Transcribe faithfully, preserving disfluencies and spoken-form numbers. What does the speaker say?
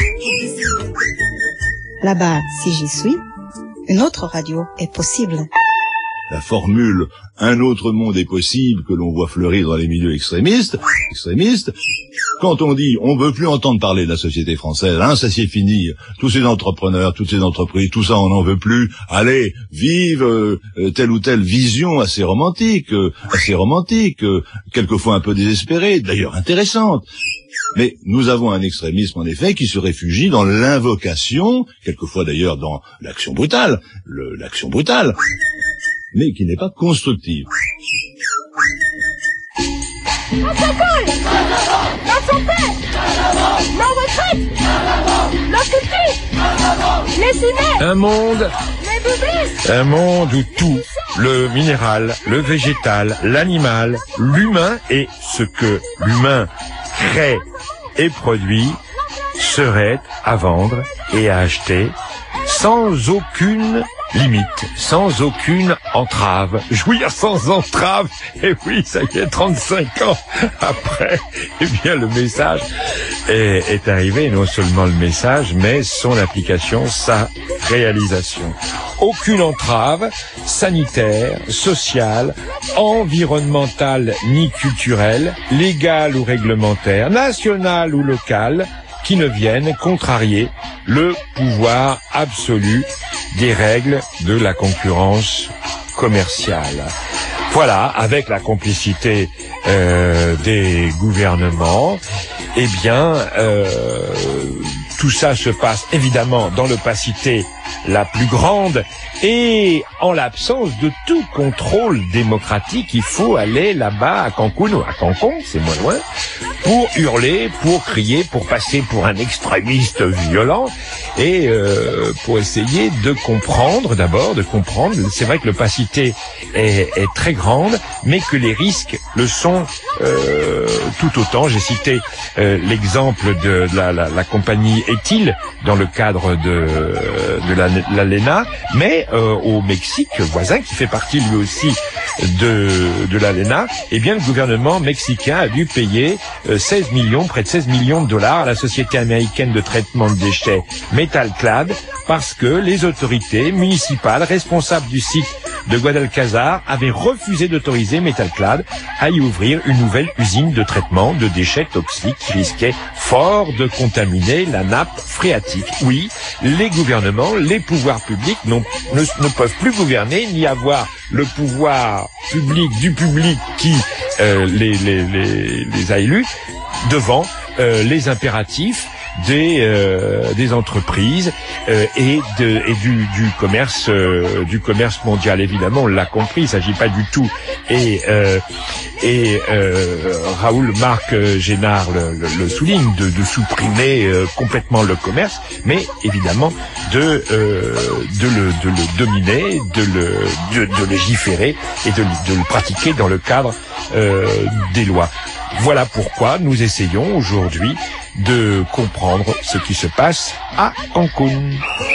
Là-bas, si j'y suis, une autre radio est possible. La formule « un autre monde est possible » que l'on voit fleurir dans les milieux extrémistes, extrémistes, quand on dit on ne veut plus entendre parler de la société française, hein, ça c'est fini, tous ces entrepreneurs, toutes ces entreprises, tout ça on n'en veut plus, allez, vive euh, telle ou telle vision assez romantique, euh, assez romantique, euh, quelquefois un peu désespérée, d'ailleurs intéressante. Mais nous avons un extrémisme, en effet, qui se réfugie dans l'invocation, quelquefois d'ailleurs dans l'action brutale, le, l'action brutale, mais qui n'est pas constructive. La santé, la santé, la retraite, la culture, les ciné, un monde, les bouddhistes, un monde où tout, le minéral, le végétal, l'animal, l'humain et ce que l'humain crée et produit serait à vendre et à acheter sans aucune limite, sans aucune entrave. Jouir sans entrave, et oui, ça y est, trente-cinq ans après, eh bien le message est, est arrivé, non seulement le message, mais son application, sa réalisation. Aucune entrave sanitaire, sociale, environnementale ni culturelle, légale ou réglementaire, nationale ou locale, qui ne viennent contrarier le pouvoir absolu des règles de la concurrence commerciale. Voilà, avec la complicité euh, des gouvernements, eh bien, euh, tout ça se passe évidemment dans l'opacité la plus grande et en l'absence de tout contrôle démocratique. Il faut aller là-bas à Cancun ou à Cancun, c'est moins loin, pour hurler, pour crier, pour passer pour un extrémiste violent et euh, pour essayer de comprendre, d'abord de comprendre, c'est vrai que l'opacité est, est très grande, mais que les risques le sont euh, tout autant. J'ai cité euh, l'exemple de la, la, la compagnie Ethyl dans le cadre de, de la, la L E N A, mais euh, au Mexique voisin, qui fait partie lui aussi de, de la L E N A, eh bien le gouvernement mexicain a dû payer euh, seize millions, près de seize millions de dollars à la société américaine de traitement de déchets Metalclad, parce que les autorités municipales responsables du site de Guadalcazar avaient refusé d'autoriser Metalclad à y ouvrir une nouvelle usine de traitement de déchets toxiques qui risquait fort de contaminer la nappe phréatique. Oui, les gouvernements, les pouvoirs publics ne, ne peuvent plus gouverner ni avoir le pouvoir public du public qui euh, les, les, les, les a élus devant euh, les impératifs des euh, des entreprises euh, et de et du du commerce euh, du commerce mondial. Évidemment, on l'a compris, il s'agit pas du tout et euh, et euh, Raoul Marc Génard le, le, le souligne de, de supprimer euh, complètement le commerce, mais évidemment de euh, de le de le dominer, de le de, de légiférer et de, de le pratiquer dans le cadre euh, des lois. Voilà pourquoi nous essayons aujourd'hui de comprendre ce qui se passe à Cancun.